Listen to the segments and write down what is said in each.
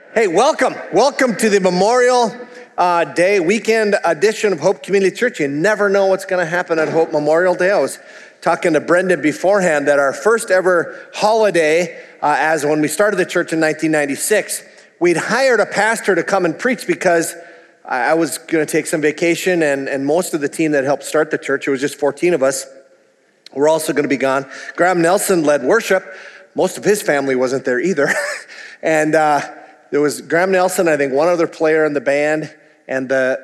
Hey, welcome. Welcome to the Memorial Day weekend edition of Hope Community Church. You never know what's going to happen at Hope Memorial Day. I was talking to Brendan beforehand that our first ever holiday, as when we started the church in 1996, we'd hired a pastor to come and preach because I was going to take some vacation, and most of the team that helped start the church, it was just 14 of us, we're also going to be gone. Graham Nelson led worship. Most of his family wasn't there either. And there was Graham Nelson, I think one other player in the band, and the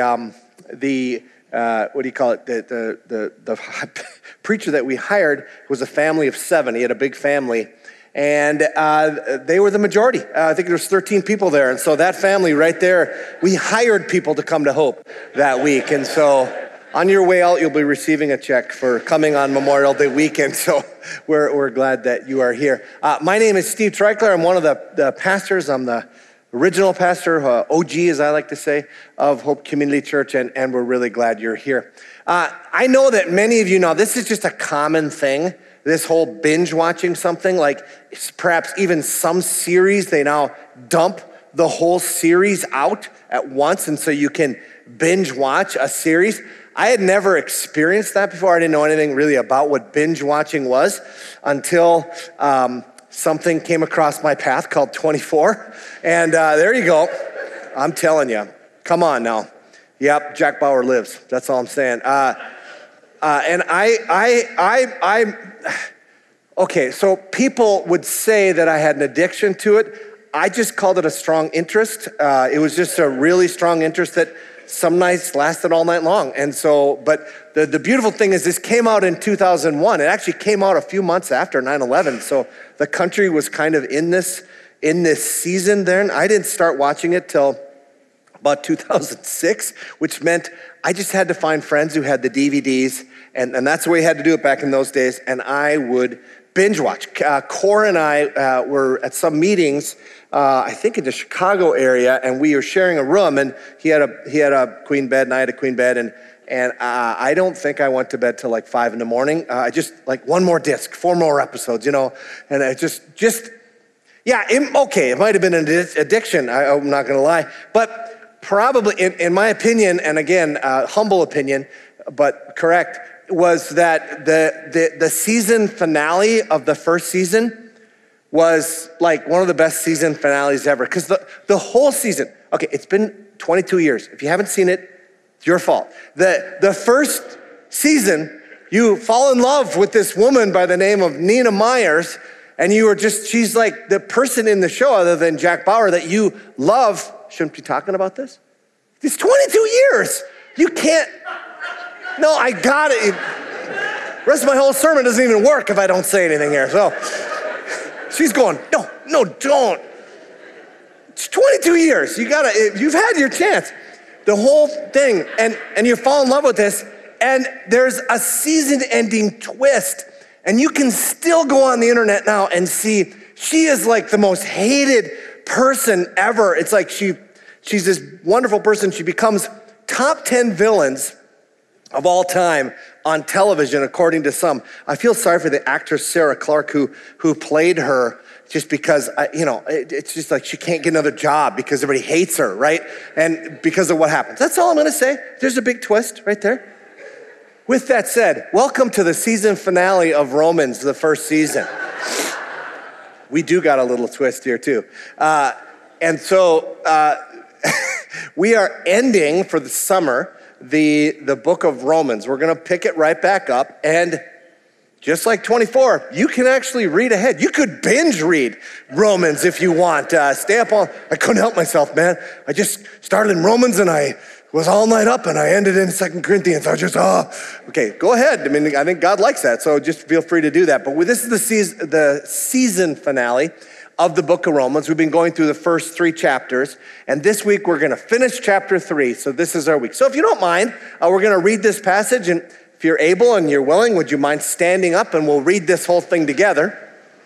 what do you call it? The preacher that we hired was a family of 7. He had a big family, and they were the majority. I think there was 13 people there, and so that family right there, we hired people to come to Hope that week, and so on your way out, you'll be receiving a check for coming on Memorial Day weekend, so we're glad that you are here. My name is Steve Treichler. I'm one of the pastors. I'm the original pastor, OG as I like to say, of Hope Community Church, and we're really glad you're here. I know that many of you know this is just a common thing, this whole binge watching something, like perhaps even some series, they now dump the whole series out at once, and so you can binge watch a series. I had never experienced that before. I didn't know anything really about what binge watching was until something came across my path called 24. And there you go. I'm telling you, come on now. Yep, Jack Bauer lives. That's all I'm saying. Okay, so people would say that I had an addiction to it. I just called it a strong interest. It was just a really strong interest that some nights lasted all night long. And so, but the beautiful thing is this came out in 2001. It actually came out a few months after 9/11. So the country was kind of in this season then. I didn't start watching it till about 2006, which meant I just had to find friends who had the DVDs, and that's the way you had to do it back in those days, and I would binge watch. Cora and I were at some meetings, I think in the Chicago area, and we were sharing a room, and he had a queen bed, and I had a queen bed, and I don't think I went to bed till like 5 a.m. I just like one more disc, 4 more episodes, and I okay, it might have been an addiction, I'm not gonna lie, but probably, in my opinion, and again, humble opinion, but correct, was that the season finale of the first season was like one of the best season finales ever. Because the whole season, okay, it's been 22 years. If you haven't seen it, it's your fault. The first season, you fall in love with this woman by the name of Nina Myers, and she's like the person in the show other than Jack Bauer that you love. Shouldn't be talking about this. It's 22 years. You can't. No, I got it. The rest of my whole sermon doesn't even work if I don't say anything here. So she's going, no, don't. It's 22 years. You've had your chance. The whole thing, and you fall in love with this, and there's a season-ending twist, and you can still go on the internet now and see she is like the most hated person ever. It's like she's this wonderful person. She becomes top 10 villains of all time on television, according to some. I feel sorry for the actress Sarah Clark who played her, just because it's just like she can't get another job because everybody hates her, right? And because of what happens. That's all I'm gonna say. There's a big twist right there. With that said, welcome to the season finale of Romans, the first season. We do got a little twist here too. And so we are ending for the summer the book of Romans. We're gonna pick it right back up, and just like 24, you can actually read ahead. You could binge read Romans if you want. Stay up all, I couldn't help myself, man. I just started in Romans and I was all night up and I ended in 2 Corinthians. Okay, go ahead. I mean, I think God likes that, so just feel free to do that. But this is the season finale of the book of Romans. We've been going through the first 3 chapters, and this week we're gonna finish chapter 3, so this is our week. So if you don't mind, we're gonna read this passage, and if you're able and you're willing, would you mind standing up and we'll read this whole thing together.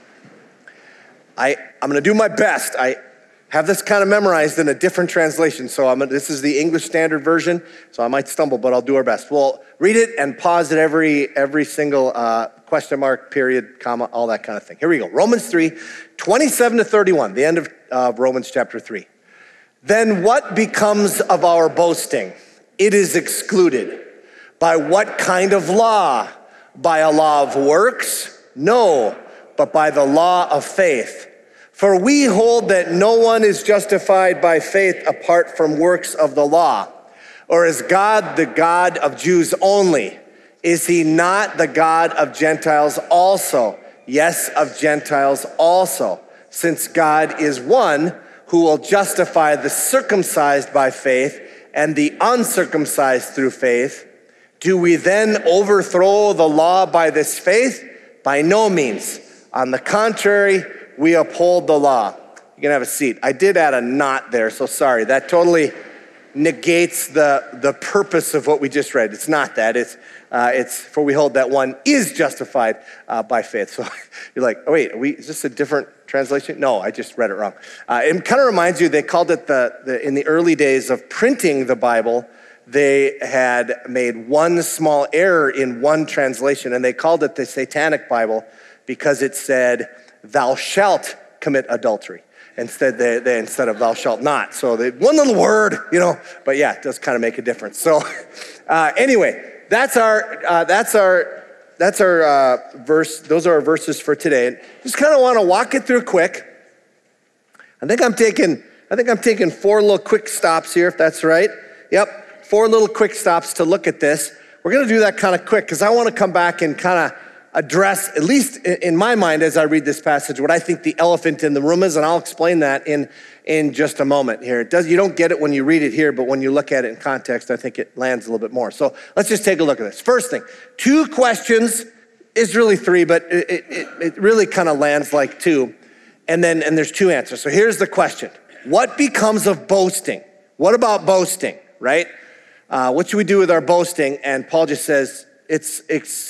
I'm gonna do my best. I have this kind of memorized in a different translation, so this is the English Standard Version, so I might stumble, but I'll do our best. We'll read it and pause at every single question mark, period, comma, all that kind of thing. Here we go. Romans 3, 27 to 31, the end of Romans chapter 3. Then what becomes of our boasting? It is excluded. By what kind of law? By a law of works? No, but by the law of faith. For we hold that no one is justified by faith apart from works of the law. Or is God the God of Jews only? Is he not the God of Gentiles also? Yes, of Gentiles also. Since God is one who will justify the circumcised by faith and the uncircumcised through faith, do we then overthrow the law by this faith? By no means. On the contrary, we uphold the law. You can have a seat. I did add a not there, so sorry. That totally negates the purpose of what we just read. It's not that. It's for we hold that one is justified by faith. So you're like, oh wait, is this a different translation? No, I just read it wrong. It kind of reminds you, they called it in the early days of printing the Bible, they had made one small error in one translation, and they called it the Satanic Bible because it said, thou shalt commit adultery. Instead of thou shalt not. So one little word, but yeah, it does kind of make a difference. So anyway, that's our verse. Those are our verses for today. And just kind of want to walk it through quick. I think I'm taking 4 little quick stops here, if that's right. Yep, 4 little quick stops to look at this. We're going to do that kind of quick because I want to come back and kind of address, at least in my mind as I read this passage, what I think the elephant in the room is, and I'll explain that in just a moment here. You don't get it when you read it here, but when you look at it in context, I think it lands a little bit more. So let's just take a look at this. First thing, 2 questions is really 3, but it really kind of lands like 2, and there's 2 answers. So here's the question. What becomes of boasting? What about boasting, right? What should we do with our boasting? And Paul just says, it's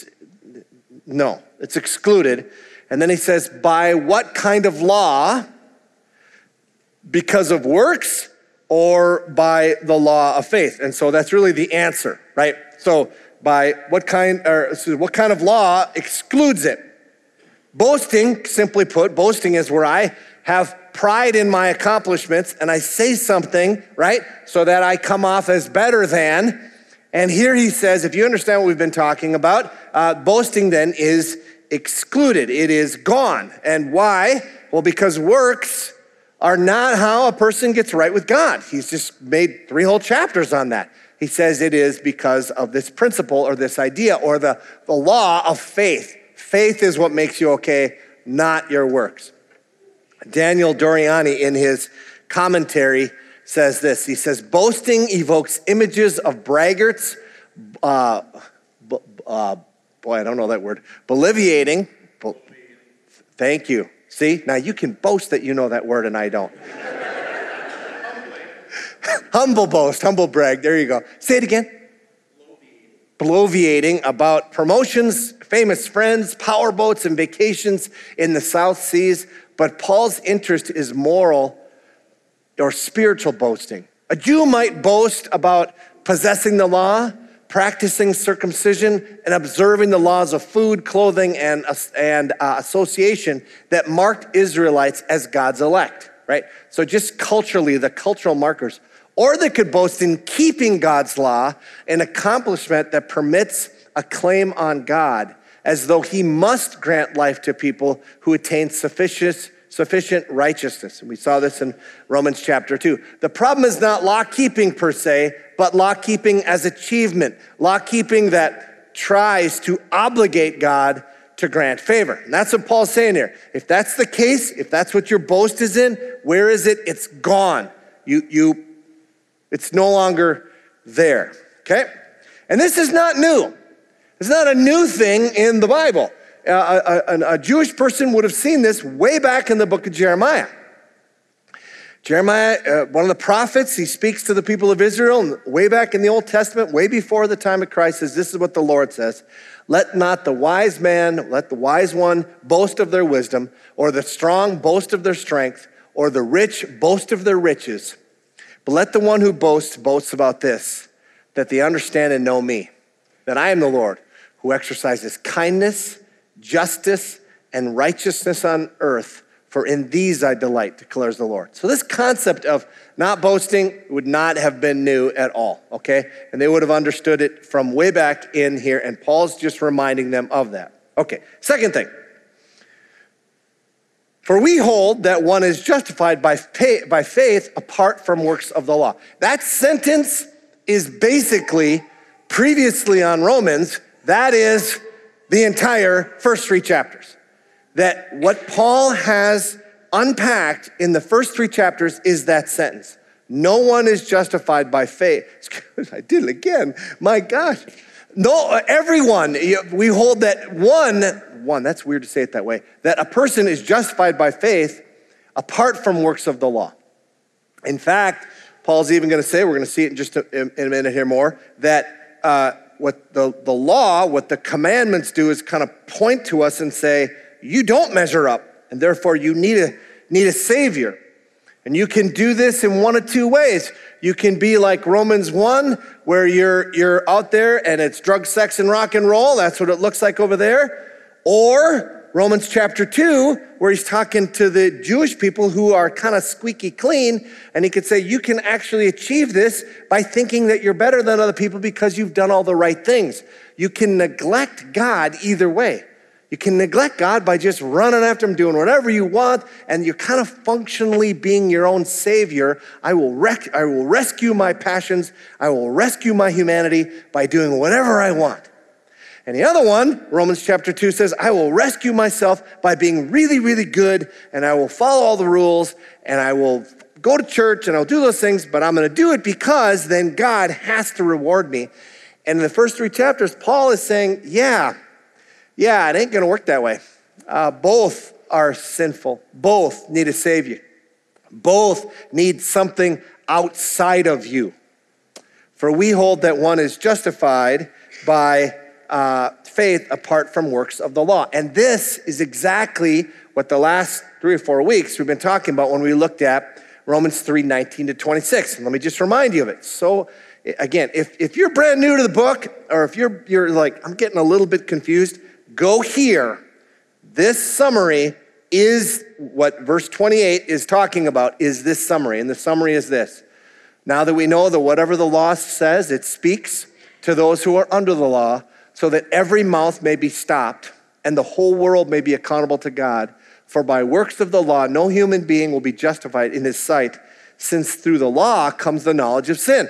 excluded. And then he says, by what kind of law? Because of works or by the law of faith? And so that's really the answer, right? So by what kind of law excludes it? Boasting, simply put, boasting is where I have pride in my accomplishments and I say something, right? So that I come off as better than. And here he says, if you understand what we've been talking about, boasting then is excluded. It is gone. And why? Well, because works are not how a person gets right with God. He's just made 3 whole chapters on that. He says it is because of this principle or this idea or the law of faith. Faith is what makes you okay, not your works. Daniel Doriani, in his commentary, says this. He says, boasting evokes images of braggarts, boy, I don't know that word, boliviating. Thank you. See, now you can boast that you know that word and I don't. Humble boast, humble brag, there you go. Say it again. Bloviating about promotions, famous friends, power boats, and vacations in the South Seas. But Paul's interest is moral or spiritual boasting. A Jew might boast about possessing the law, practicing circumcision, and observing the laws of food, clothing, and association that marked Israelites as God's elect, right? So just culturally, the cultural markers. Or they could boast in keeping God's law, an accomplishment that permits a claim on God, as though he must grant life to people who attain sufficient righteousness. And we saw this in Romans chapter 2. The problem is not law keeping per se, but law keeping as achievement. Law keeping that tries to obligate God to grant favor. And that's what Paul's saying here. If that's the case, if that's what your boast is in, where is it? It's gone. It's no longer there, okay? And this is not new. It's not a new thing in the Bible. A Jewish person would have seen this way back in the book of Jeremiah. Jeremiah, one of the prophets, he speaks to the people of Israel way back in the Old Testament, way before the time of Christ, says, this is what the Lord says. Let not the wise man, let the wise one boast of their wisdom, or the strong boast of their strength, or the rich boast of their riches. But let the one who boast about this, that they understand and know me, that I am the Lord, who exercises kindness, justice and righteousness on earth, for in these I delight, declares the Lord. So this concept of not boasting would not have been new at all, okay? And they would have understood it from way back in here, and Paul's just reminding them of that. Okay, second thing. For we hold that one is justified by faith apart from works of the law. That sentence is basically previously on Romans. That is the entire first 3 chapters. That what Paul has unpacked in the first 3 chapters is that sentence. No one is justified by faith. I did it again. My gosh. No, everyone, we hold that one, that's weird to say it that way, that a person is justified by faith apart from works of the law. In fact, Paul's even going to say, we're going to see it in just in a minute here more, that what the law, what the commandments do is kind of point to us and say, you don't measure up, and therefore you need a savior. And you can do this in one of 2 ways. You can be like Romans 1, where you're out there and it's drug, sex, and rock and roll. That's what it looks like over there. Or Romans chapter 2, where he's talking to the Jewish people who are kind of squeaky clean. And he could say, you can actually achieve this by thinking that you're better than other people because you've done all the right things. You can neglect God either way. You can neglect God by just running after him, doing whatever you want, and you're kind of functionally being your own savior. I will rescue my passions. I will rescue my humanity by doing whatever I want. And the other one, Romans chapter 2 says, I will rescue myself by being really, really good, and I will follow all the rules, and I will go to church, and I'll do those things, but I'm going to do it because then God has to reward me. And in the first 3 chapters, Paul is saying, yeah, it ain't going to work that way. Both are sinful. Both need a savior. Both need something outside of you. For we hold that one is justified by faith apart from works of the law. And this is exactly what the last 3 or 4 weeks we've been talking about when we looked at Romans 3:19 to 26. And let me just remind you of it. So again, if you're brand new to the book, or if you're like, I'm getting a little bit confused, go here. This summary is what verse 28 is talking about, is this summary. And the summary is this. Now that we know that whatever the law says, it speaks to those who are under the law, so that every mouth may be stopped and the whole world may be accountable to God. For by works of the law, no human being will be justified in his sight, since through the law comes the knowledge of sin.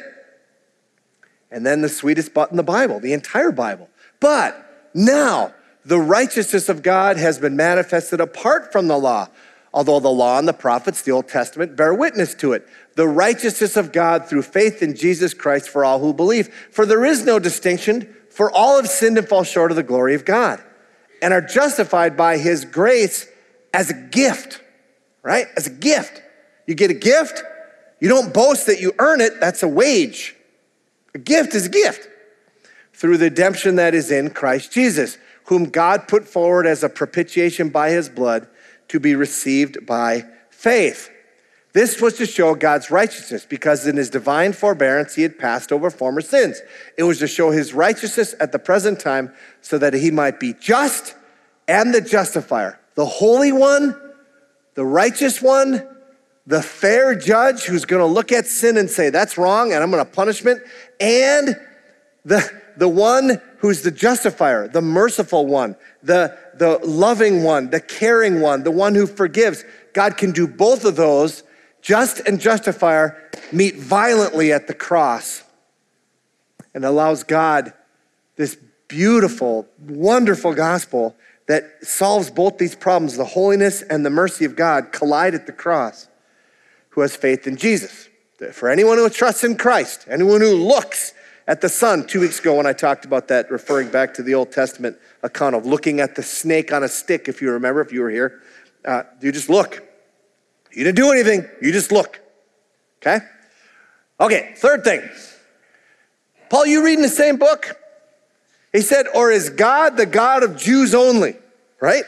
And then the sweetest part in the Bible, the entire Bible. But now, the righteousness of God has been manifested apart from the law, although the law and the prophets, the Old Testament, bear witness to it. The righteousness of God through faith in Jesus Christ for all who believe. For there is no distinction, for all have sinned and fall short of the glory of God, and are justified by his grace as a gift, right? As a gift. You get a gift, you don't boast that you earn it, that's a wage. A gift is a gift. Through the redemption that is in Christ Jesus, whom God put forward as a propitiation by his blood to be received by faith. This was to show God's righteousness, because in his divine forbearance he had passed over former sins. It was to show his righteousness at the present time, so that he might be just and the justifier, the holy one, the righteous one, the fair judge who's going to look at sin and say, that's wrong and I'm going to punishment, and the one who's the justifier, the merciful one, the loving one, the caring one, the one who forgives. God can do both of those. Just and justifier meet violently at the cross, and allows God this beautiful, wonderful gospel that solves both these problems. The holiness and the mercy of God collide at the cross, who has faith in Jesus. For anyone who trusts in Christ, anyone who looks at the Son. 2 weeks ago when I talked about that, referring back to the Old Testament account of looking at the snake on a stick, if you remember, if you were here, you just look. You didn't do anything, you just look, okay? Okay, third thing. Paul, you reading the same book? He said, or is God the God of Jews only, right?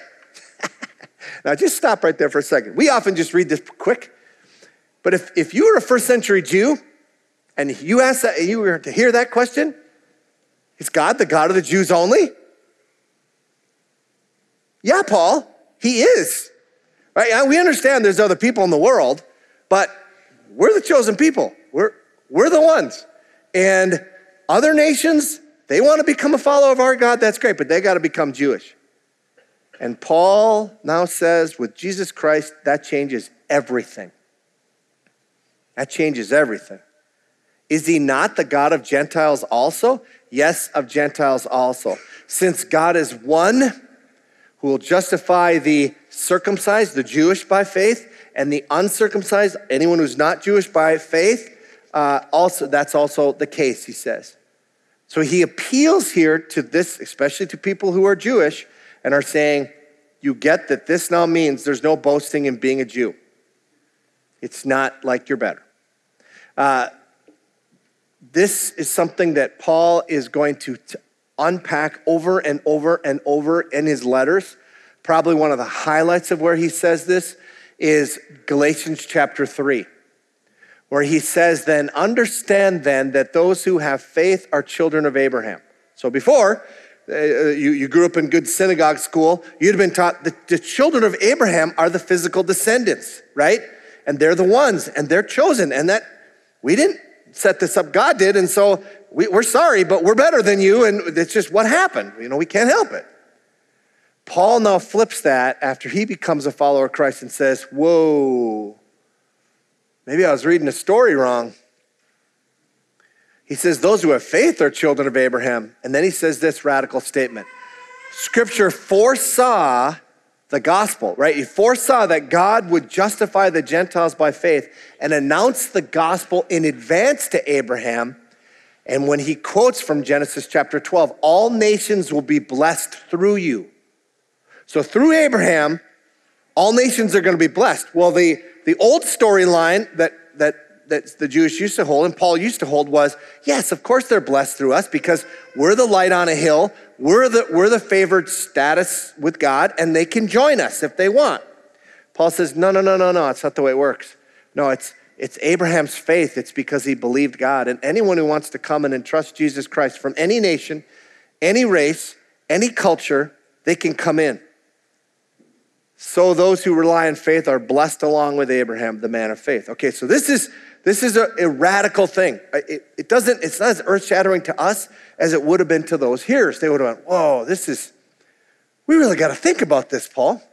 Now just stop right there for a second. We often just read this quick, but if you were a first century Jew, and you asked that, you were to hear that question, is God the God of the Jews only? Yeah, Paul, he is. Right? We understand there's other people in the world, but we're the chosen people. We're the ones. And other nations, they want to become a follower of our God, that's great, but they got to become Jewish. And Paul now says, with Jesus Christ, that changes everything. That changes everything. Is he not the God of Gentiles also? Yes, of Gentiles also. Since God is one who will justify the circumcised, the Jewish by faith, and the uncircumcised, anyone who's not Jewish by faith, that's also the case, he says. So he appeals here to this, especially to people who are Jewish, and are saying, you get that this now means there's no boasting in being a Jew. It's not like you're better. This is something that Paul is going to unpack over and over and over in his letters. Probably one of the highlights of where he says this is Galatians chapter 3, where he says, then understand then that those who have faith are children of Abraham. So before, you grew up in good synagogue school, you'd have been taught that the children of Abraham are the physical descendants, right? And they're the ones, and they're chosen, and that we didn't set this up, God did, and so we're sorry, but we're better than you, and it's just what happened. We can't help it. Paul now flips that after he becomes a follower of Christ and says, whoa, maybe I was reading a story wrong. He says, those who have faith are children of Abraham. And then he says this radical statement. Scripture foresaw the gospel, right? He foresaw that God would justify the Gentiles by faith and announce the gospel in advance to Abraham. And when he quotes from Genesis chapter 12, all nations will be blessed through you. So through Abraham, all nations are going to be blessed. Well, the old storyline that the Jewish used to hold and Paul used to hold was, yes, of course they're blessed through us because we're the light on a hill. We're the favored status with God, and they can join us if they want. Paul says, no, it's not the way it works. No, it's Abraham's faith. It's because he believed God. And anyone who wants to come and entrust Jesus Christ from any nation, any race, any culture, they can come in. So those who rely on faith are blessed along with Abraham, the man of faith. Okay, so this is a radical thing. It's not as earth-shattering to us as it would have been to those hearers. They would have went, whoa, we really got to think about this, Paul.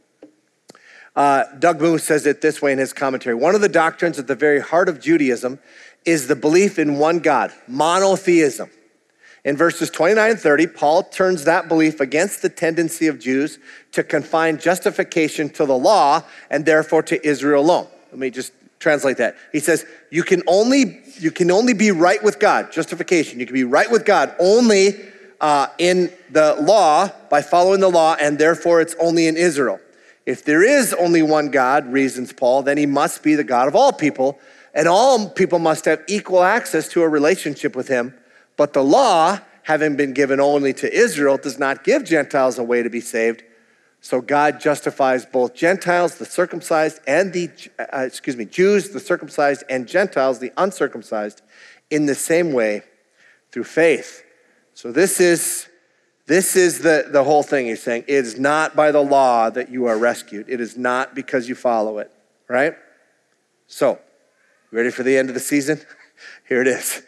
Doug Moo says it this way in his commentary. One of the doctrines at the very heart of Judaism is the belief in one God, monotheism. In verses 29 and 30, Paul turns that belief against the tendency of Jews to confine justification to the law and therefore to Israel alone. Let me just translate that. He says, you can only be right with God, justification. You can be right with God only in the law, by following the law, and therefore it's only in Israel. If there is only one God, reasons Paul, then he must be the God of all people, and all people must have equal access to a relationship with him. But the law, having been given only to Israel, does not give Gentiles a way to be saved. So God justifies both Gentiles, the circumcised, and Jews, the circumcised, and Gentiles, the uncircumcised, in the same way through faith. So this is the whole thing. He's saying it is not by the law that you are rescued. It is not because you follow it, right? So, ready for the end of the season? Here it is.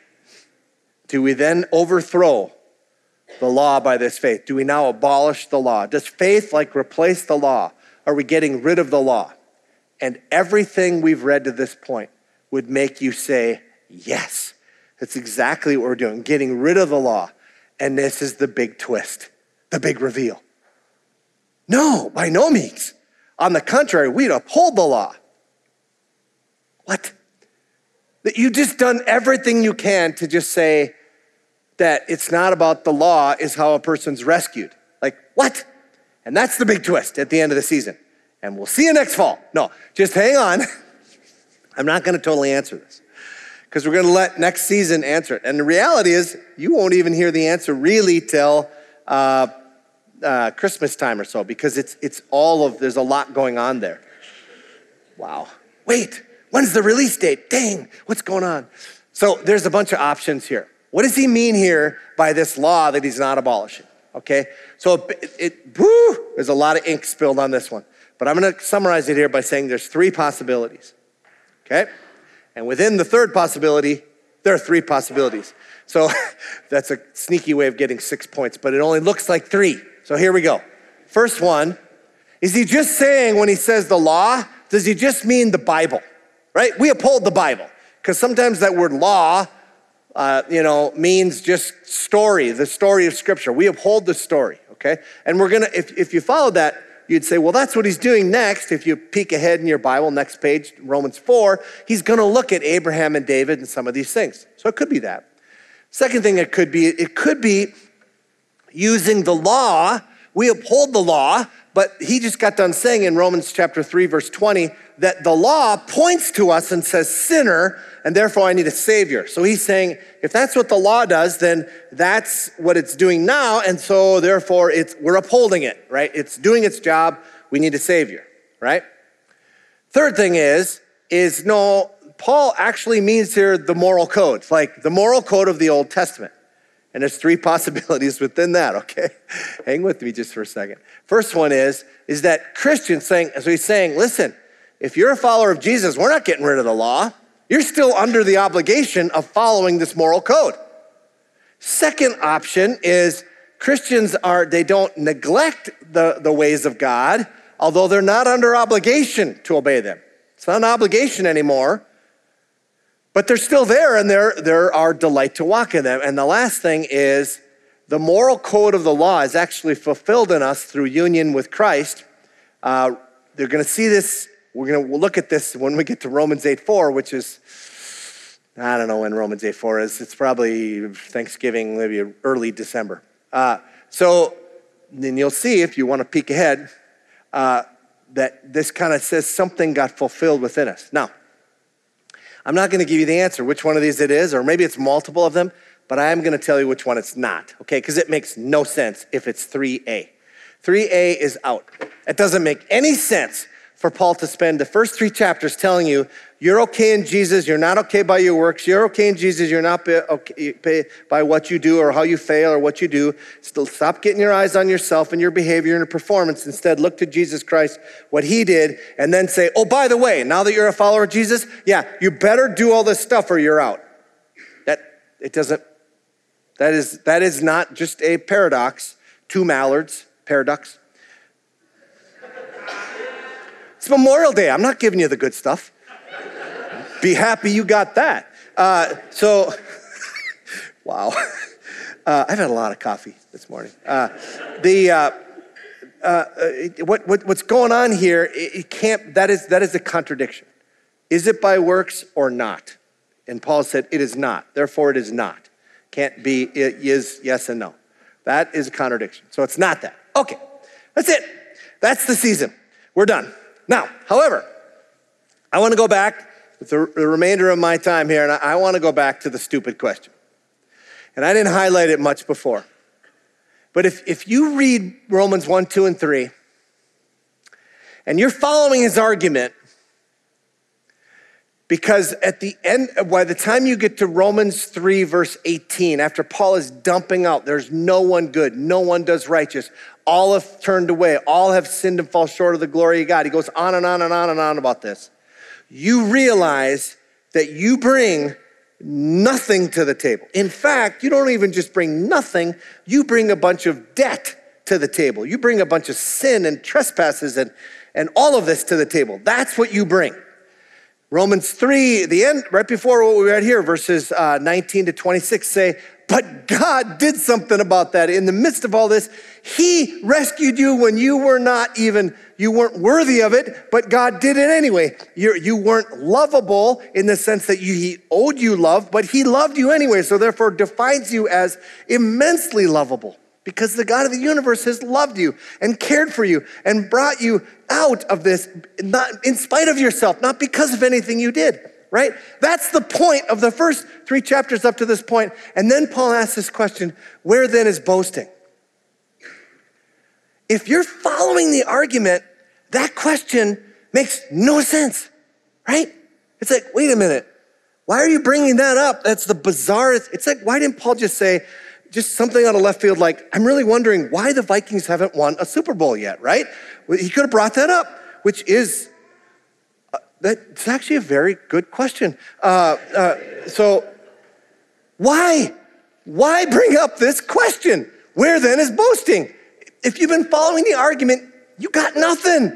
Do we then overthrow the law by this faith? Do we now abolish the law? Does faith replace the law? Are we getting rid of the law? And everything we've read to this point would make you say, yes, that's exactly what we're doing, getting rid of the law. And this is the big twist, the big reveal. No, by no means. On the contrary, we'd uphold the law. What? That you've just done everything you can to just say that it's not about the law, is how a person's rescued. What? And that's the big twist at the end of the season. And we'll see you next fall. No, just hang on. I'm not going to totally answer this because we're going to let next season answer it. And the reality is you won't even hear the answer really till Christmas time or so, because there's a lot going on there. Wow. Wait, when's the release date? Dang, what's going on? So there's a bunch of options here. What does he mean here by this law that he's not abolishing? okay? So there's a lot of ink spilled on this one. But I'm gonna summarize it here by saying there's three possibilities, okay? And within the third possibility, there are three possibilities. So that's a sneaky way of getting 6 points, but it only looks like three. So here we go. First one, is he just saying when he says the law, does he just mean the Bible, right? We uphold the Bible, because sometimes that word law, means just story, the story of Scripture. We uphold the story, okay? And we're gonna, if you follow that, you'd say, well, that's what he's doing next. If you peek ahead in your Bible, next page, Romans 4, he's gonna look at Abraham and David and some of these things. So it could be that. Second thing it could be using the law. We uphold the law, but he just got done saying in Romans chapter 3, verse 20, that the law points to us and says sinner, and therefore I need a savior. So he's saying, if that's what the law does, then that's what it's doing now, and so therefore we're upholding it, right? It's doing its job, we need a savior, right? Third thing is no, Paul actually means here the moral code. It's like the moral code of the Old Testament. And there's three possibilities within that, okay? Hang with me just for a second. First one is that Christians saying, so he's saying, listen, if you're a follower of Jesus, we're not getting rid of the law. You're still under the obligation of following this moral code. Second option is Christians they don't neglect the ways of God, although they're not under obligation to obey them. It's not an obligation anymore, but they're still there and they're our delight to walk in them. And the last thing is the moral code of the law is actually fulfilled in us through union with Christ. They're gonna see this. We'll look at this when we get to Romans 8:4, which is, I don't know when Romans 8:4 is. It's probably Thanksgiving, maybe early December. So then you'll see, if you want to peek ahead, that this kind of says something got fulfilled within us. Now, I'm not going to give you the answer, which one of these it is, or maybe it's multiple of them, but I am going to tell you which one it's not, okay? Because it makes no sense if it's 3A. 3A is out. It doesn't make any sense for Paul to spend the first 3 chapters telling you, you're okay in Jesus, you're not okay by your works, you're okay in Jesus, you're not okay by what you do or how you fail or what you do. Still, stop getting your eyes on yourself and your behavior and your performance. Instead, look to Jesus Christ, what he did, and then say, oh, by the way, now that you're a follower of Jesus, yeah, you better do all this stuff or you're out. That is not just a paradox, 2 mallards, paradox. It's Memorial Day. I'm not giving you the good stuff. Be happy you got that. Wow. I've had a lot of coffee this morning. What's going on here, that is a contradiction. Is it by works or not? And Paul said, it is not. Therefore, it is not. Can't be, it is, yes and no. That is a contradiction. So it's not that. Okay, that's it. That's the season. We're done. Now, however, I want to go back with the remainder of my time here, and I want to go back to the stupid question. And I didn't highlight it much before. But if you read Romans 1, 2, and 3, and you're following his argument, because at the end, by the time you get to Romans 3, verse 18, after Paul is dumping out, there's no one good, no one does righteous, all have turned away, all have sinned and fall short of the glory of God. He goes on and on and on and on about this. You realize that you bring nothing to the table. In fact, you don't even just bring nothing, you bring a bunch of debt to the table. You bring a bunch of sin and trespasses and all of this to the table. That's what you bring. Romans 3, the end, right before what we read here, verses 19 to 26 say, but God did something about that. In the midst of all this, he rescued you when you weren't worthy of it, but God did it anyway. You weren't lovable in the sense that he owed you love, but he loved you anyway, so therefore defines you as immensely lovable. Because the God of the universe has loved you and cared for you and brought you out of this, not in spite of yourself, not because of anything you did, right? That's the point of the first 3 chapters up to this point. And then Paul asks this question, where then is boasting? If you're following the argument, that question makes no sense, right? It's like, wait a minute, why are you bringing that up? That's the bizarrest. It's like, why didn't Paul just say, just something out of left field, like, I'm really wondering why the Vikings haven't won a Super Bowl yet, right? He could have brought that up, which is, that's actually a very good question. So why? Why bring up this question? Where then is boasting? If you've been following the argument, you got nothing.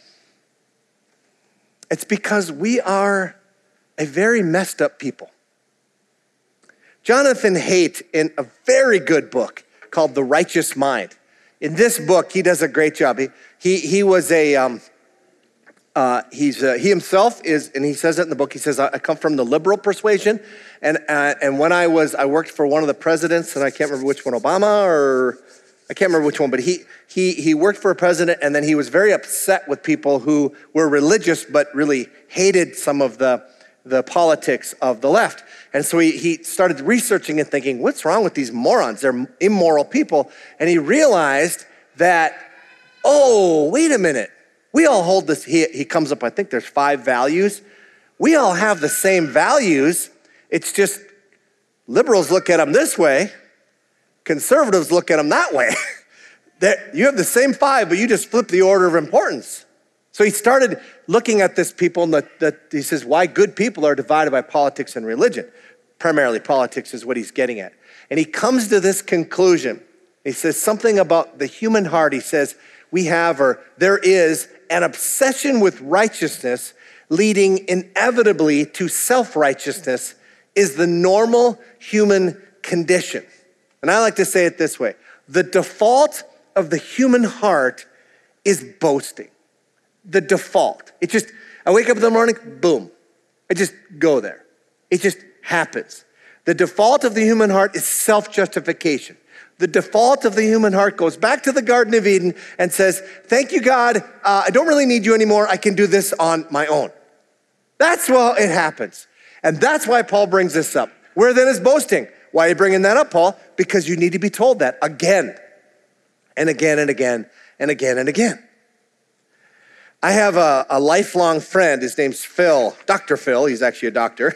It's because we are a very messed up people. Jonathan Haidt, in a very good book called The Righteous Mind. In this book, he does a great job. He was a, he himself is, and he says it in the book, he says, I come from the liberal persuasion. And when I worked for one of the presidents, and I can't remember which one, Obama, or I can't remember which one, but he worked for a president, and then he was very upset with people who were religious, but really hated some of the politics of the left. And so he started researching and thinking, what's wrong with these morons? They're immoral people. And he realized that, oh, wait a minute. We all hold this, he comes up, I think there's 5 values. We all have the same values. It's just liberals look at them this way. Conservatives look at them that way. You have the same 5, but you just flip the order of importance. So he started looking at this people, and he says, why good people are divided by politics and religion. Primarily politics is what he's getting at. And he comes to this conclusion. He says something about the human heart. He says, there is an obsession with righteousness leading inevitably to self-righteousness is the normal human condition. And I like to say it this way. The default of the human heart is boasting. The default. I wake up in the morning, boom. I just go there. It just happens. The default of the human heart is self-justification. The default of the human heart goes back to the Garden of Eden and says, thank you, God. I don't really need you anymore. I can do this on my own. That's how it happens. And that's why Paul brings this up. Where then is boasting? Why are you bringing that up, Paul? Because you need to be told that again and again and again and again and again. I have a lifelong friend. His name's Phil, Dr. Phil. He's actually a doctor.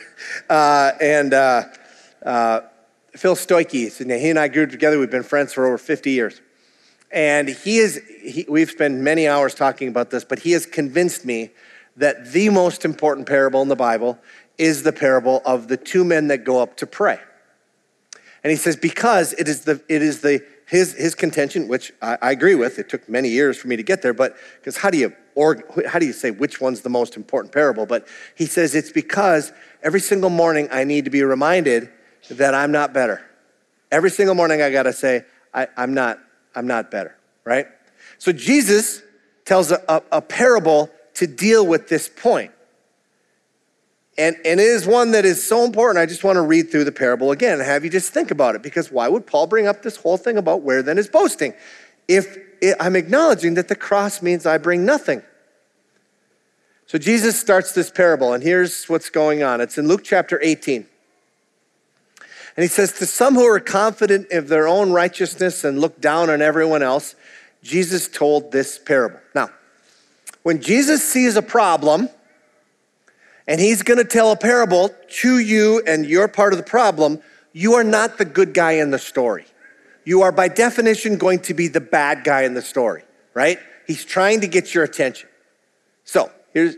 Phil Stoike is his name. He and I grew together. We've been friends for over 50 years. And we've spent many hours talking about this, but he has convinced me that the most important parable in the Bible is the parable of the 2 men that go up to pray. And he says, because it is his contention, which I agree with. It took many years for me to get there, but because how do you say which one's the most important parable? But he says it's because every single morning I need to be reminded that I'm not better. Every single morning I gotta say, I'm not better, right? So Jesus tells a parable to deal with this point. And it is one that is so important. I just want to read through the parable again and have you just think about it, because why would Paul bring up this whole thing about where then is boasting? If I'm acknowledging that the cross means I bring nothing. So Jesus starts this parable, and here's what's going on. It's in Luke chapter 18. And he says, to some who are confident of their own righteousness and look down on everyone else, Jesus told this parable. Now, when Jesus sees a problem, and he's going to tell a parable to you and you're part of the problem, you are not the good guy in the story. You are by definition going to be the bad guy in the story, right? He's trying to get your attention. So if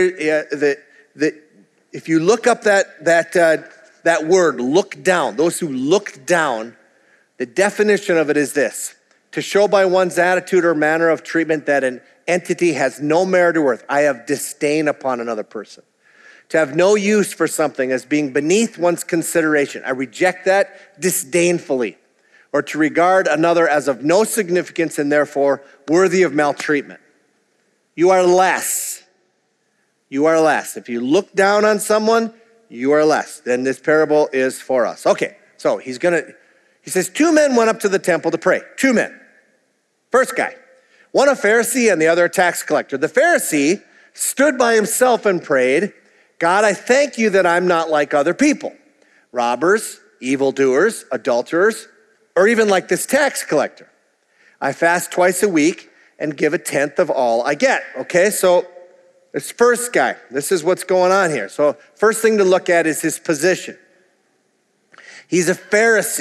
you look up that word, look down, those who look down, the definition of it is this: to show by one's attitude or manner of treatment that an entity has no merit or worth. I have disdain upon another person. To have no use for something as being beneath one's consideration. I reject that disdainfully. Or to regard another as of no significance and therefore worthy of maltreatment. You are less. You are less. If you look down on someone, you are less. Then this parable is for us. Okay, so he says 2 men went up to the temple to pray. 2 men. First guy, one a Pharisee and the other a tax collector. The Pharisee stood by himself and prayed, God, I thank you that I'm not like other people, robbers, evildoers, adulterers, or even like this tax collector. I fast twice a week and give 1/10 of all I get. Okay, so this first guy, this is what's going on here. So first thing to look at is his position. He's a Pharisee.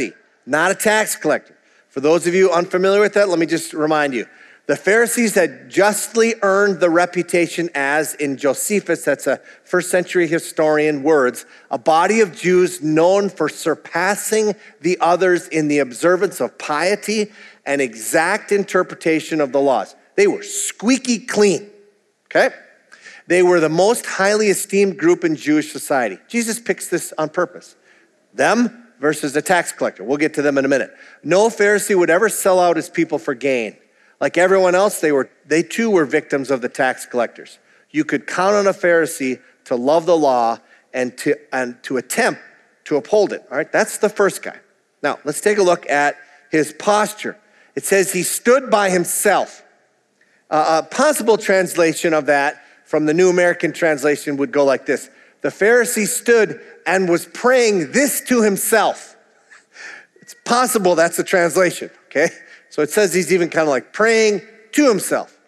not a tax collector. For those of you unfamiliar with that, let me just remind you. The Pharisees had justly earned the reputation as, in Josephus, that's a first century historian words, a body of Jews known for surpassing the others in the observance of piety and exact interpretation of the laws. They were squeaky clean, okay? They were the most highly esteemed group in Jewish society. Jesus picks this on purpose. Them versus the tax collector. We'll get to them in a minute. No Pharisee would ever sell out his people for gain. Like everyone else, they too were victims of the tax collectors. You could count on a Pharisee to love the law and to attempt to uphold it. All right, that's the first guy. Now, let's take a look at his posture. It says he stood by himself. A possible translation of that from the New American Translation would go like this. The Pharisee stood and was praying this to himself. It's possible that's the translation, okay? So it says he's even kind of like praying to himself.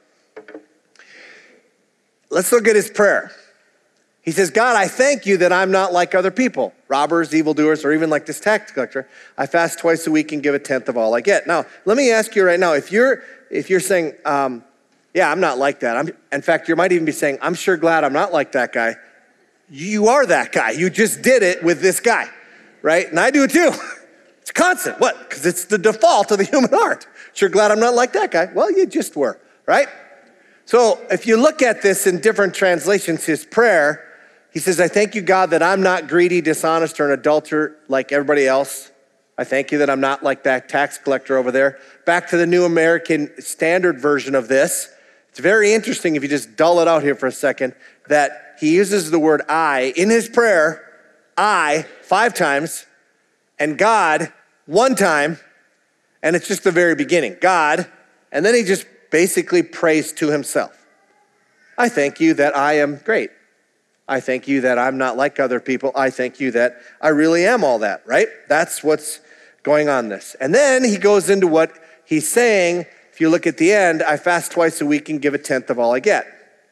Let's look at his prayer. He says, God, I thank you that I'm not like other people, robbers, evildoers, or even like this tax collector. I fast twice a week and give a tenth of all I get. Now, let me ask you right now, if you're saying, yeah, I'm not like that. In fact, you might even be saying, I'm sure glad I'm not like that guy. You are that guy. You just did it with this guy, right? And I do it too. It's constant. What? Because it's the default of the human heart. Sure glad I'm not like that guy. Well, you just were, right? So if you look at this in different translations, his prayer, he says, I thank you, God, that I'm not greedy, dishonest, or an adulterer like everybody else. I thank you that I'm not like that tax collector over there. Back to the New American Standard version of this. It's very interesting if you just dull it out here for a second, that he uses the word I in his prayer, I 5 times, and God 1 time, and it's just the very beginning. God, and then he just basically prays to himself. I thank you that I am great. I thank you that I'm not like other people. I thank you that I really am all that, right? That's what's going on this. And then he goes into what he's saying. If you look at the end, I fast twice a week and give a tenth of all I get.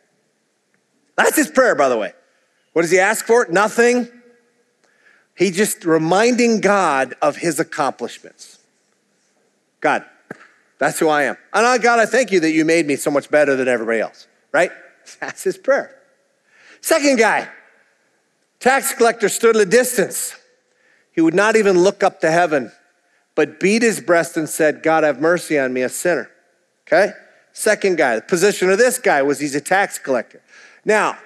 That's his prayer, by the way. What does he ask for? Nothing. He just reminding God of his accomplishments. God, that's who I am. And God, I thank you that you made me so much better than everybody else, right? That's his prayer. Second guy, tax collector stood at a distance. He would not even look up to heaven, but beat his breast and said, God, have mercy on me, a sinner. Okay? Second guy, the position of this guy was he's a tax collector. Now,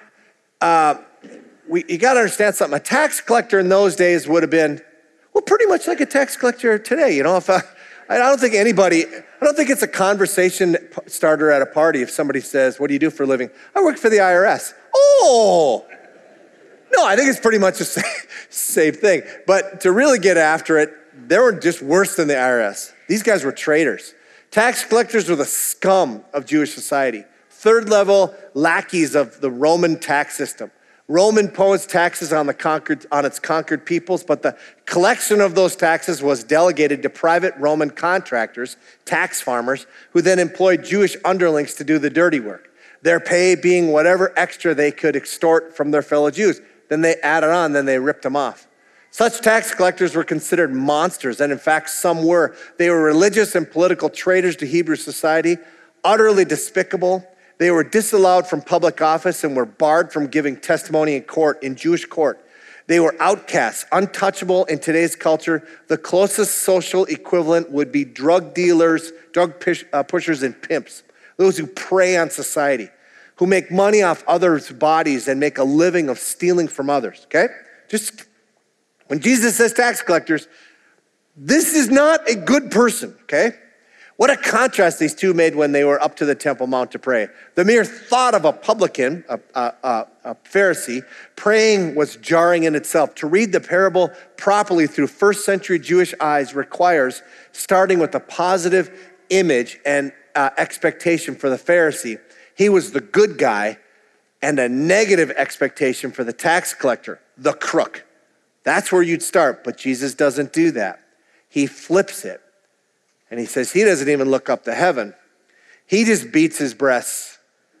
you got to understand something. A tax collector in those days would have been, well, pretty much like a tax collector today. You know, I don't think it's a conversation starter at a party if somebody says, what do you do for a living? I work for the IRS. Oh, no, I think it's pretty much the same thing. But to really get after it, they were just worse than the IRS. These guys were traitors. Tax collectors were the scum of Jewish society. Third level lackeys of the Roman tax system. Rome imposed taxes on its conquered peoples, but the collection of those taxes was delegated to private Roman contractors, tax farmers, who then employed Jewish underlings to do the dirty work. Their pay being whatever extra they could extort from their fellow Jews. Then they added on, then they ripped them off. Such tax collectors were considered monsters, and in fact, some were. They were religious and political traitors to Hebrew society, utterly despicable. They were disallowed from public office and were barred from giving testimony in Jewish court. They were outcasts, untouchable in today's culture. The closest social equivalent would be drug dealers, pushers, and pimps, those who prey on society, who make money off others' bodies and make a living of stealing from others, okay? Just when Jesus says tax collectors, this is not a good person, okay? What a contrast these two made when they were up to the Temple Mount to pray. The mere thought of a publican, a Pharisee, praying was jarring in itself. To read the parable properly through first century Jewish eyes requires starting with a positive image and expectation for the Pharisee. He was the good guy, and a negative expectation for the tax collector, the crook. That's where you'd start, but Jesus doesn't do that. He flips it. And he says he doesn't even look up to heaven. He just beats his breast,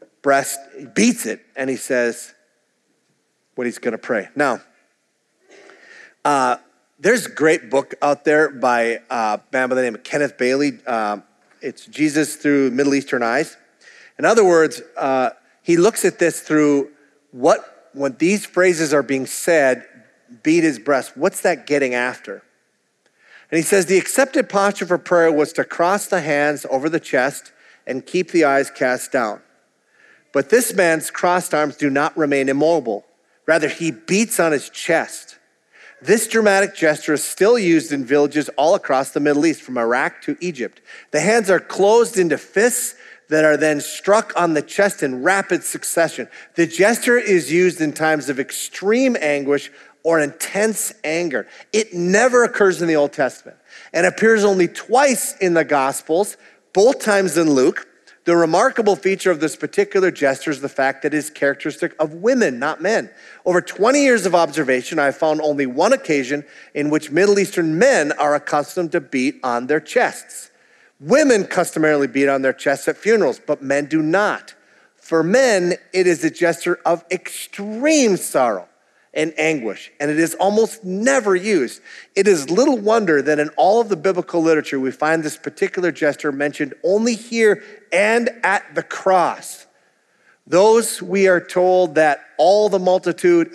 beats it, and he says what he's going to pray. Now, There's a great book out there by a man by the name of Kenneth Bailey. It's Jesus Through Middle Eastern Eyes. In other words, he looks at this through when these phrases are being said, beat his breast, what's that getting after? And he says the accepted posture for prayer was to cross the hands over the chest and keep the eyes cast down. But this man's crossed arms do not remain immobile. Rather, he beats on his chest. This dramatic gesture is still used in villages all across the Middle East, from Iraq to Egypt. The hands are closed into fists that are then struck on the chest in rapid succession. The gesture is used in times of extreme anguish or intense anger. It never occurs in the Old Testament and appears only twice in the Gospels, both times in Luke. The remarkable feature of this particular gesture is the fact that it is characteristic of women, not men. Over 20 years of observation, I have found only one occasion in which Middle Eastern men are accustomed to beat on their chests. Women customarily beat on their chests at funerals, but men do not. For men, it is a gesture of extreme sorrow and anguish, and it is almost never used. It is little wonder that in all of the biblical literature, we find this particular gesture mentioned only here and at the cross. We are told that all the multitude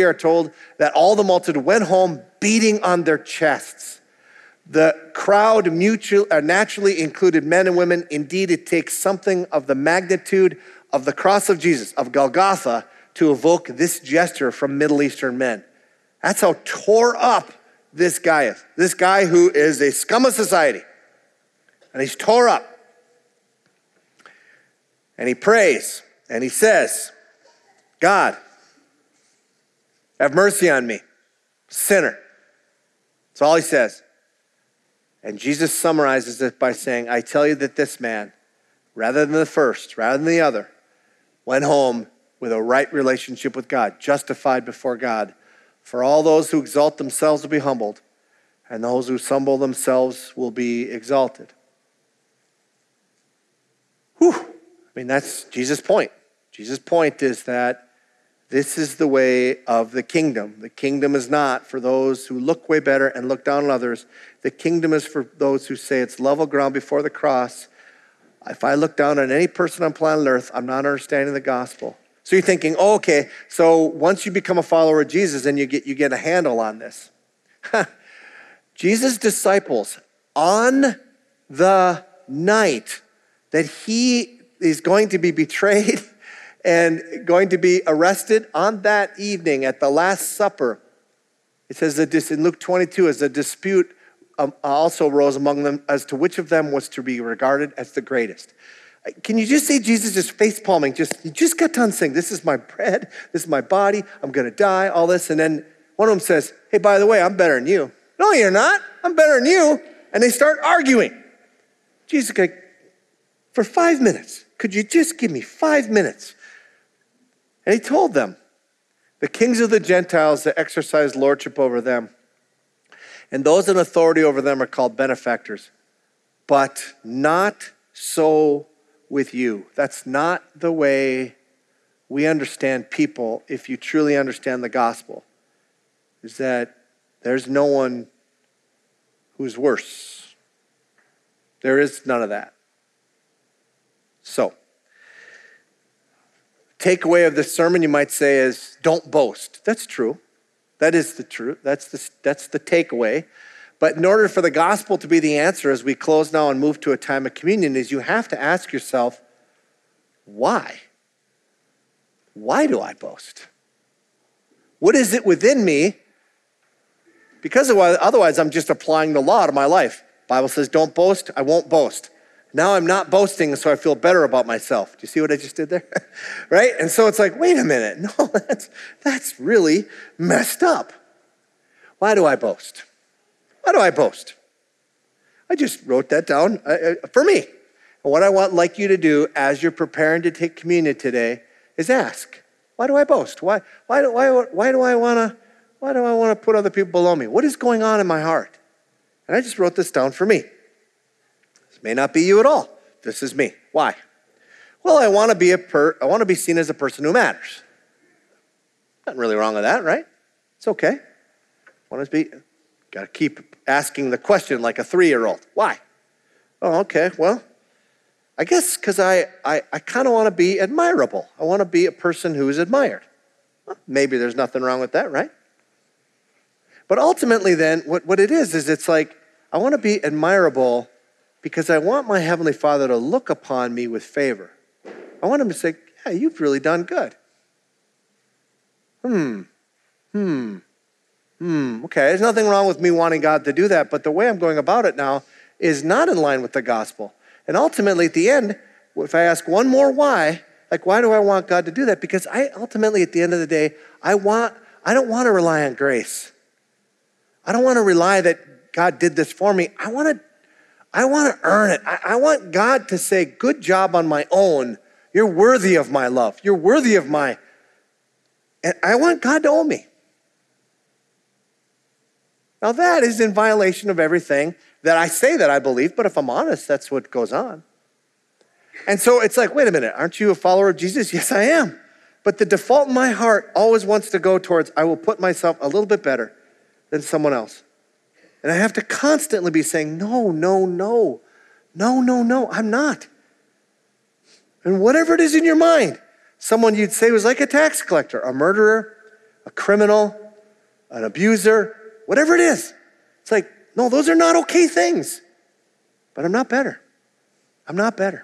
went home beating on their chests. The crowd naturally included men and women. Indeed, it takes something of the magnitude of the cross of Jesus, of Golgotha, to evoke this gesture from Middle Eastern men. That's how tore up this guy is. This guy who is a scum of society. And he's tore up. And he prays and he says, God, have mercy on me, sinner. That's all he says. And Jesus summarizes it by saying, I tell you that this man, rather than the first, rather than the other, went home with a right relationship with God, justified before God. For all those who exalt themselves will be humbled, and those who humble themselves will be exalted. Whew. I mean, that's Jesus' point. Jesus' point is that this is the way of the kingdom. The kingdom is not for those who look way better and look down on others. The kingdom is for those who say it's level ground before the cross. If I look down on any person on planet Earth, I'm not understanding the gospel. So you're thinking, oh, okay, so once you become a follower of Jesus, then you get a handle on this. Jesus' disciples, on the night that he is going to be betrayed and going to be arrested, on that evening at the Last Supper, it says that in Luke 22, as a dispute also arose among them as to which of them was to be regarded as the greatest. Can you just see Jesus just face palming? He just got done saying, this is my bread, this is my body, I'm gonna die, all this. And then one of them says, hey, by the way, I'm better than you. No, you're not, I'm better than you. And they start arguing. Jesus is like, for 5 minutes, could you just give me 5 minutes? And he told them, the kings of the Gentiles that exercise lordship over them, and those in authority over them are called benefactors, but not so with you. That's not the way we understand people if you truly understand the gospel, is that there's no one who's worse. There is none of that. So, takeaway of this sermon, you might say, is don't boast. That's true. That is the truth. That's the takeaway. But in order for the gospel to be the answer as we close now and move to a time of communion, is you have to ask yourself, why? Why do I boast? What is it within me? Because otherwise I'm just applying the law to my life. The Bible says don't boast, I won't boast. Now I'm not boasting, so I feel better about myself. Do you see what I just did there? Right? And so it's like, wait a minute. No, that's really messed up. Why do I boast? Why do I boast? I just wrote that down for me. And what I want like you to do as you're preparing to take communion today is ask, why do I boast? Why do I want to put other people below me? What is going on in my heart? And I just wrote this down for me. This may not be you at all. This is me. Why? Well, I want to be seen as a person who Nothing really wrong with that, right? It's okay. Got to keep asking the question like a 3-year-old. Why? Oh, okay, well, I guess because I kind of want to be admirable. I want to be a person who is admired. Well, maybe there's nothing wrong with that, right? But ultimately then, what it is it's like, I want to be admirable because I want my Heavenly Father to look upon me with favor. I want him to say, yeah, you've really done good. Okay, there's nothing wrong with me wanting God to do that, but the way I'm going about it now is not in line with the gospel. And ultimately, at the end, if I ask one more why, like why do I want God to do that? Because ultimately, at the end of the day, I don't want to rely on grace. I don't want to rely that God did this for me. I want to earn it. I want God to say, good job on my own. You're worthy of my love. You're worthy of my... And I want God to owe me. Now that is in violation of everything that I say that I believe, but if I'm honest, that's what goes on. And so it's like, wait a minute, aren't you a follower of Jesus? Yes, I am. But the default in my heart always wants to go towards, I will put myself a little bit better than someone else. And I have to constantly be saying, no, I'm not. And whatever it is in your mind, someone you'd say was like a tax collector, a murderer, a criminal, an abuser, whatever it is. It's like, no, those are not okay things. But I'm not better. I'm not better.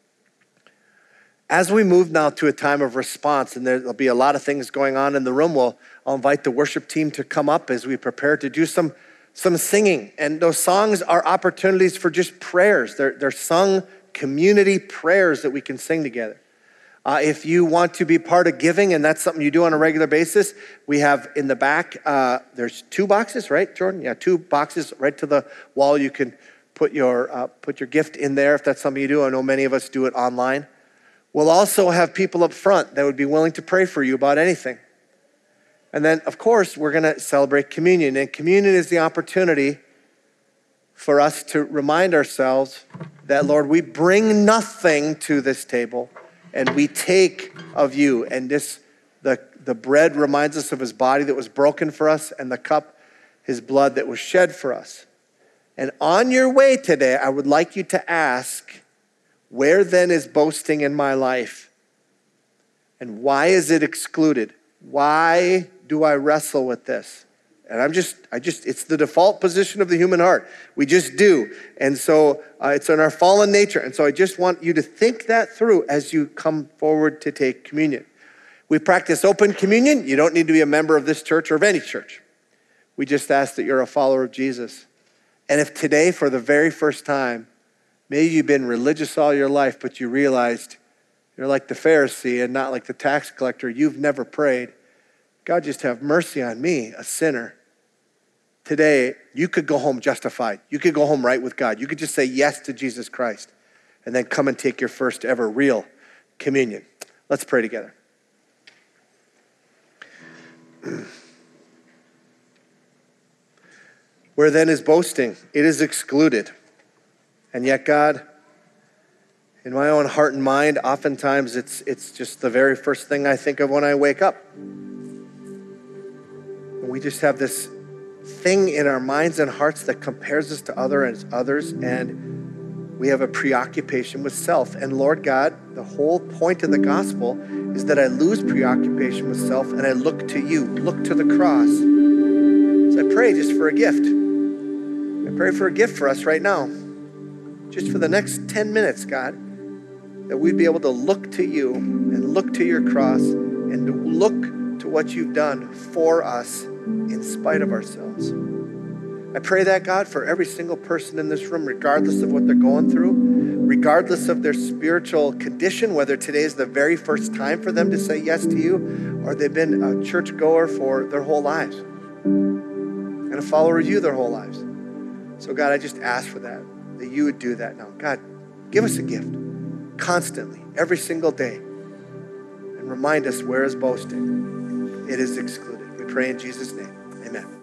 As we move now to a time of response, and there'll be a lot of things going on in the room, I'll invite the worship team to come up as we prepare to do some singing. And those songs are opportunities for just prayers. They're sung community prayers that we can sing together. If you want to be part of giving, and that's something you do on a regular basis, we have in the back, there's 2 boxes, right, Jordan? Yeah, 2 boxes right to the wall. You can put your gift in there if that's something you do. I know many of us do it online. We'll also have people up front that would be willing to pray for you about anything. And then, of course, we're going to celebrate communion. And communion is the opportunity for us to remind ourselves that, Lord, we bring nothing to this table, and we take of you. And the bread reminds us of his body that was broken for us, and the cup, his blood that was shed for us. And on your way today, I would like you to ask, where then is boasting in my life? And why is it excluded? Why do I wrestle with this? And it's the default position of the human heart. We just do. And so it's in our fallen nature. And so I just want you to think that through as you come forward to take communion. We practice open communion. You don't need to be a member of this church or of any church. We just ask that you're a follower of Jesus. And if today, for the very first time, maybe you've been religious all your life, but you realized you're like the Pharisee and not like the tax collector. You've never prayed. God, just have mercy on me, a sinner. Today, you could go home justified. You could go home right with God. You could just say yes to Jesus Christ and then come and take your first ever real communion. Let's pray together. Where then is boasting? It is excluded. And yet, God, in my own heart and mind, oftentimes it's just the very first thing I think of when I wake up. And we just have this thing in our minds and hearts that compares us to others, and we have a preoccupation with self. And Lord God, the whole point of the gospel is that I lose preoccupation with self and I look to you, look to the cross. So I pray just for a gift. I pray for a gift for us right now. Just for the next 10 minutes, God, that we'd be able to look to you and look to your cross and to look to what you've done for us in spite of ourselves. I pray that, God, for every single person in this room, regardless of what they're going through, regardless of their spiritual condition, whether today is the very first time for them to say yes to you, or they've been a churchgoer for their whole lives and a follower of you their whole lives. So, God, I just ask for that you would do that now. God, give us a gift constantly, every single day, and remind us where is boasting. It is excluded. We pray in Jesus' name. Amen.